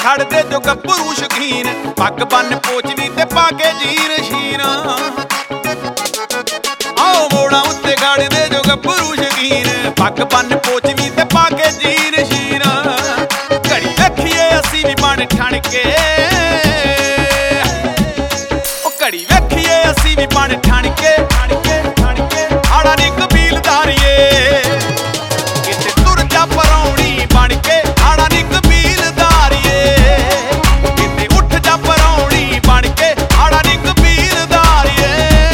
ਖੜਦੇ ਜੋ ਗੱਭਰੂ ਸ਼ੌਕੀਨ, ਪੱਗ ਬੰਨ ਪੋਚਵੀ ਤੇ ਪਾ ਕੇ ਜੀਨ ਸ਼ੀਨ। ਆਓ ਮੋੜਾਂ ਉੱਤੇ ਖੜਦੇ ਜੋ ਗੱਭਰੂ ਸ਼ੌਕੀਨ, ਪੱਗ ਬੰਨ ਪੋਚਵੀ ਤੇ ਪਾ ਕੇ ਜੀਨ ਸ਼ੀਨ। ਘੜੀ ਵੇਖੀਏ ਅਸੀਂ ਵੀ ਬਣ ਠਣ ਕੇ, ਉਹ ਘੜੀ ਵੇਖੀਏ ਅਸੀਂ ਵੀ ਬਣ ਠਣ ਕੇ। ਆੜਾ ਨੀ ਕਬੀਲਦਾਰੀਏ ਕਿਤੇ ਤੁਰ ਜਾ ਪਰੌਣੀ ਬਣ ਕੇ। ਆੜਾ ਨੀ ਕਬੀਲਦਾਰੀਏ ਕਿਤੇ ਉੱਠ ਜਾ ਪਰੌਣੀ ਬਣ ਕੇ। ਆੜਾ ਨੀ ਕਬੀਲਦਾਰੀਏ।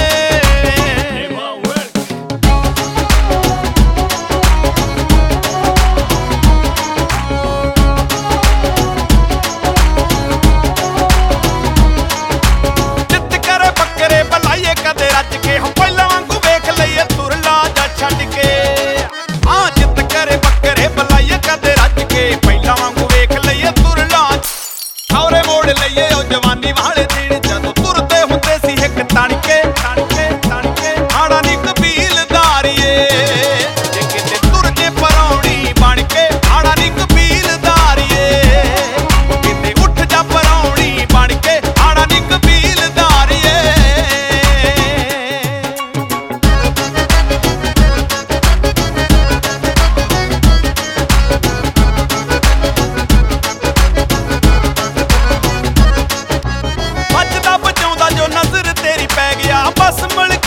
ਜਿੱਤ ਕਰੇ ਬੱਕਰੇ ਬੁਲਾਈਏ ਕਦੇ ਰੱਜ ਕੇ, ਹੁਣ ਪਹਿਲਾਂ ਵਾਂਗੂ ਵੇਖ ਲਈਏ ਤੁਰ ਲਾ ਜਾ ਛੱਡ ਕੇ। ਹਾਂ ਜਿੱਤ ਕਰੇ ਬੱਕਰੇ ਬੁਲਾਈਏ ਕਦੇ ਰੱਜ ਕੇ, ਪਹਿਲਾਂ ਵਾਂਗੂ ਵੇਖ ਲਈਏ ਤੁਰ ਲਾ। ਖੌਰੇ ਮੋੜ ਲਈਏ ਉਹ ਜਵਾਨੀ ਵਾਲੇ ਦਿਨ, ਜਦੋਂ ਤੁਰਦੇ ਹੁੰਦੇ ਸੀ ਇੱਕ ਤਣ ਕੇ। ਆੜਾ ਨੀ ਕਬੀਲਦਾਰੀਏ ਜੇ ਕਿਤੇ ਤੁਰ ਜੇ ਪਰੌਣੀ ਬਣ ਕੇ। ਆੜਾ ਨੀ ਕਬੀਲਦਾਰੀਏ ਕਿਤੇ ਉੱਠ ਜਾ ਪਰੌਣੀ ਬਣ ਕੇ। ਆੜਾ ਨੀ ਕਬੀਲਦਾਰੀਏ। ਵੱਜਦਾ ਬਜਾਉਂਦਾ ਜੋ ਨਜ਼ਰ ਤੇਰੀ ਪੈ ਗਿਆ, ਬਸ ਮਿਲ